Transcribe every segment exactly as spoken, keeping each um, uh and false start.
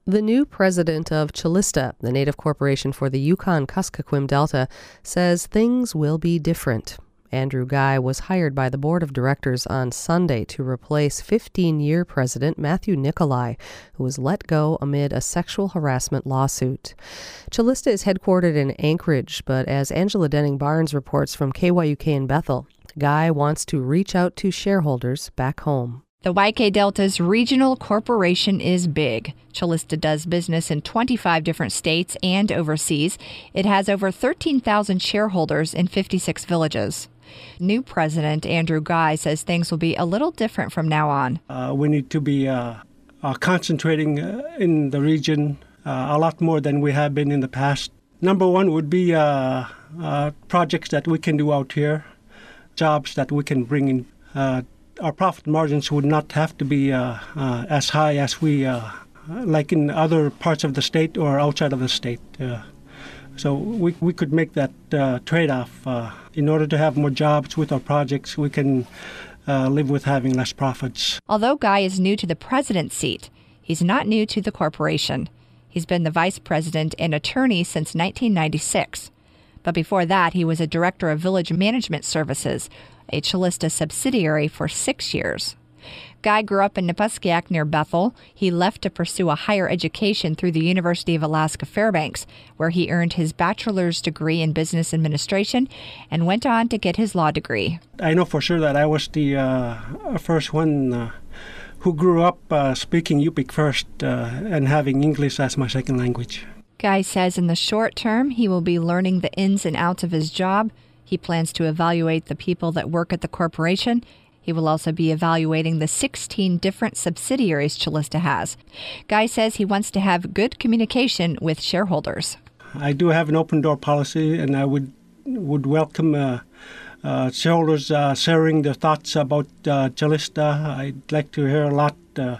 The new president of Calista, the native corporation for the Yukon-Kuskokwim Delta, says things will be different. Andrew Guy was hired by the board of directors on Sunday to replace fifteen-year president Matthew Nicolai, who was let go amid a sexual harassment lawsuit. Calista is headquartered in Anchorage, but as Angela Denning-Barnes reports from K Y U K in Bethel, Guy wants to reach out to shareholders back home. The Y K Delta's regional corporation is big. Calista does business in twenty-five different states and overseas. It has over thirteen thousand shareholders in fifty-six villages. New president Andrew Guy says things will be a little different from now on. Uh, we need to be uh, uh, concentrating uh, in the region uh, a lot more than we have been in the past. Number one would be uh, uh, projects that we can do out here, jobs that we can bring in. Uh, Our profit margins would not have to be uh, uh, as high as we, uh, like in other parts of the state or outside of the state. Uh, so we, we could make that uh, trade-off. Uh, in order to have more jobs with our projects, we can uh, live with having less profits. Although Guy is new to the president's seat, he's not new to the corporation. He's been the vice president and attorney since nineteen ninety-six. But before that, he was a director of village management services, a Calista subsidiary, for six years. Guy grew up in Napaskiak near Bethel. He left to pursue a higher education through the University of Alaska Fairbanks, where he earned his bachelor's degree in business administration and went on to get his law degree. I know for sure that I was the uh, first one uh, who grew up uh, speaking Yupik first uh, and having English as my second language. Guy says in the short term, he will be learning the ins and outs of his job. He plans to evaluate the people that work at the corporation. He will also be evaluating the sixteen different subsidiaries Calista has. Guy says he wants to have good communication with shareholders. I do have an open door policy, and I would would welcome uh, uh, shareholders uh, sharing their thoughts about uh, Calista. I'd like to hear a lot uh,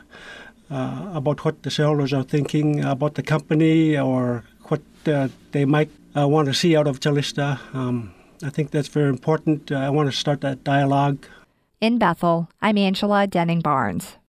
uh, about what the shareholders are thinking about the company or what uh, they might uh, want to see out of Calista. Um, I think that's very important. Uh, I want to start that dialogue. In Bethel, I'm Angela Denning-Barnes.